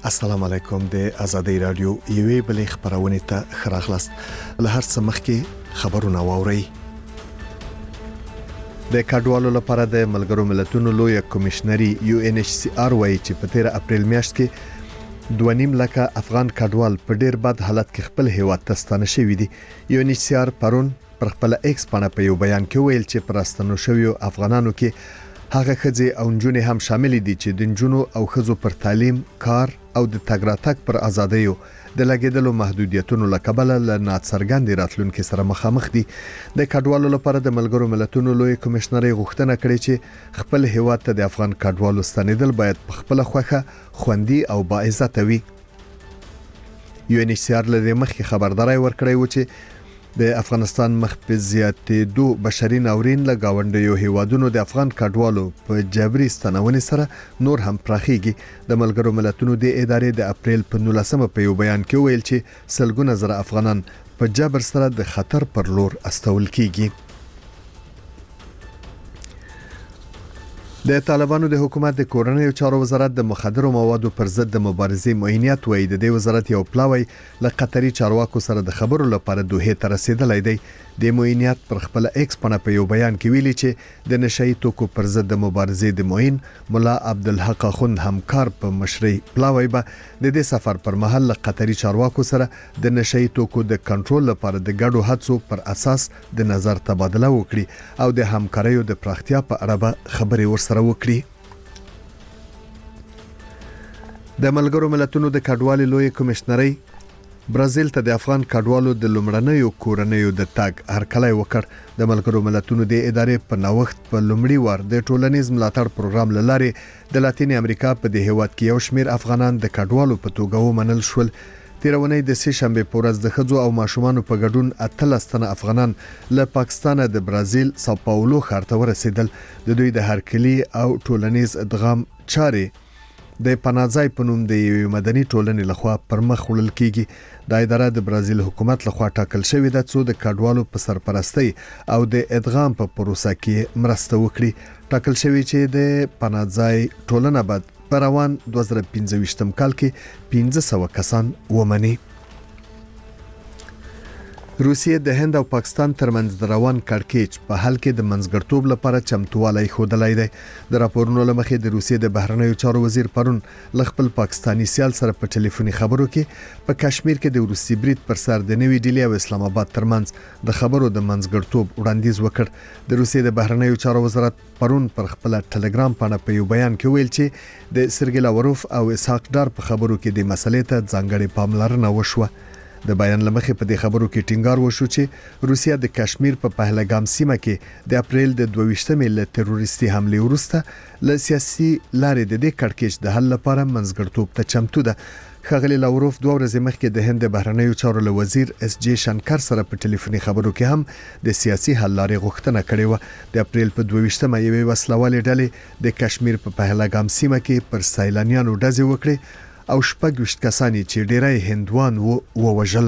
السلام علیکم د آزادۍ رادیو یوې بلې خبرونه ته خراغلاست له هر څه مخکې خبرونه واوري د کډوالو لپاره د ملګرو ملتونو لوی کمشنري UNHCR وايي چې په 13 اپریل میاشت کې 2.5 لک افغان کډوال په ډیر بد حالت کې خپل هیواد ته ستانه شوي دي. UNHCR پرون پر خپل ایکس باندې په یو بیان کې ویل چې پراستنو شویو افغانانو کې هغه خځې او نجونې هم شامل دي چې د نجونو او ښځو پر تعلیم، کار او د تګ راتګ پر ازادیو د لګیدلو محدودیتونو لکبله له ناڅرګند راتلونکو سره مخامخ دي. د کډوالو لپاره د ملګرو ملتونو لوی کمشنري غوښتنه کړې چې خپل هیواد ته د افغان کډوالو ستنیدل باید په خپل خوخه خوندي او باعزت وي. UNHCR له مخکې خبرداري ورکړې و چې د افغانستان مخبزياتي دو بشري ناورین له گاونډیو هیوادونو د افغان کډوالو په جبري ستنونې سره نور هم پراخيږي. د ملګرو ملتونو د ادارې د اپریل په 19 په یو بیان کې ویل چې سلګونه زره افغانان په جبر سره د خطر پر لور استول کیږي. د طالبانو د حکومت د کورنیو چارو وزارت د مخدرو موادو پر ضد د مبارزې معینیت وایي د دې وزارت یو پلاوی له قطري چارواکو سره د خبرو لپاره دوه ته رسیدلی دی. د معینیت پر خپل ایکس په یو بیان کې ویلي چې د نشئی توکو پر ضد د مبارزې د معین مولا عبدالحق خوند همکار په مشرۍ پلاوی به د دې سفر پر مهال له قطري چارواکو سره د نشئی توکو د کنټرول لپاره د ګډو هڅو پر اساس د نظر تبادله وکړي او د همکاریو د پراختیا په اړه خبرې ورسره وکړي. د ملګرو ملتونو د کډوالو لوی کمشنري برازیل ته د افغان کډوالو د لومړنیو کورنیو د تاګ هرکلی وکړ. د ملګرو ملتونو د ادارې په نوښت په لومړي وار د ټولنیز ملاتړ پروګرام لاره د لاتین امریکا په د هیواد کې یو شمیر افغانان د کډوالو په توګه ومنل شول. تیرونی د سه شنبه په ورځ د خځو او ماشومانو په ګډون 13 تنه افغانان له پاکستان د برازیل ساو پاولو ښار ته ورسېدل. د دوی د هرکلی او ټولنیز ادغام چارې د پناځای په نوم د مدني ټولنې لخوا پرمخ وړل کیږي. د اداره د برازیل حکومت لخوا ټاکل شوې ده چې د کډوالو په سرپرستی او د ادغام په پروسه کې مرسته وکړي. ټاکل شوی چې د پناځای ټولنه بعد په روان 2015 کال کې 1500 کسان ومني. روسیه د هند او پاکستان ترمنځ د روان کړکېچ په حل کې د منځګړتوب لپاره چمتووالی ښودلی دی. د راپورونو لمخې د روسیې د بهرنیو چارو وزیر پرون له خپل پاکستاني سیال سره په ټلیفوني خبرو کې په کشمیر کې د روسي برید پر سر د نوې ډیلی او اسلام آباد ترمنځ د خبرو د منځګړتوب وړاندیز وکړ. د روسیې د بهرنیو چارو وزارت پرون پر خپل ټلګرام باندې په یو بیان کې ویل چې د سرګی لاوروف او اسحاق ډار په خبرو کې د مسلې ته ځانګړې پاملرنه وشوه. د بیان لمخې په دې خبرو کې ټینګار وشو چې روسیا د کشمیر په پهلګام سیمه کې د اپریل د 22 ل تروریستي حمله وروسته له سیاسي لارې د دې کړکېچ د حل لپاره منځګړتوب ته چمتو ده. ښاغلی لاوروف 2 ورځې مخکې د هند بهرنیو چارو له وزیر SJ شنکر سره په ټلیفوني خبرو کې هم د سیاسي حل لارې غوښتنه کړې و. د اپریل په 22 یوې وسلوالې ډلې د کشمیر په پهلګام سیمه کې پر سیلانیانو ډزې وکړې او 26 کسانی چې ډیری هندوان ووژل.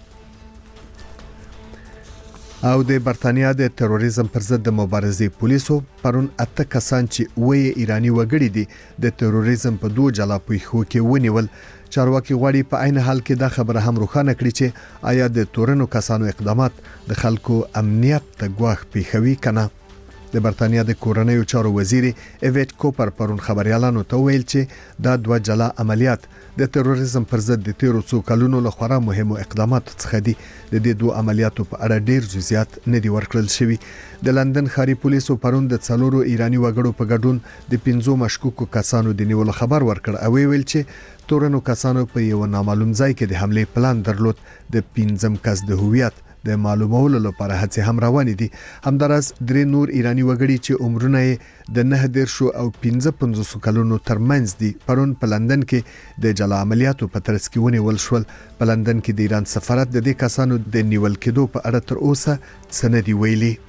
او د برتانیا د تروریزم پر ضد د مبارزې پولیسو پرون 8 کسان چې وې ایرانی وګړي دي د تروریزم په 2 جلا پیښو کې ونیول. چارواکي غواړي په عین حال کې دا خبره هم روښانه کړي چې آیا د تورنو کسانو اقدامات د خلکو امنیت ته ګواښ پیښوي کنه. د برتانیا د کورنیو چارو وزیر ایویټ کوپر پرون خبريالانو ته ویل چې دا 2 جلا عملیات د تروریزم پر ضد د تیرو څو کلونو لخوا مهمو اقداماتو څخه دي. د دې 2 عملیاتو په اړه ډیر جزئیات نه دي ورکړل شوی. د لندن ښاري پولیسو پرون د 4 ایرانی وګړو په ګډون د 15 مشکوکو کسانو د نیولو خبر ورکړ او ویل چې تورنو کسانو په یو نامعلوم ځای کې د حمله پلان درلود. د 15 کس د هویت د معلومولو لپاره هڅې هم روانې دي. همدارس 3 نور ایرانی وګړي چې عمرونه د 9 او 15 کلونو ترمنځ دي پرون په لندن کې د جلا عملیاتو په ترڅ کې ونیول شول. په لندن کې د ایران سفارت د دې کسانو د نیول کېدو په اړه تر اوسه څه نه دی ویلي.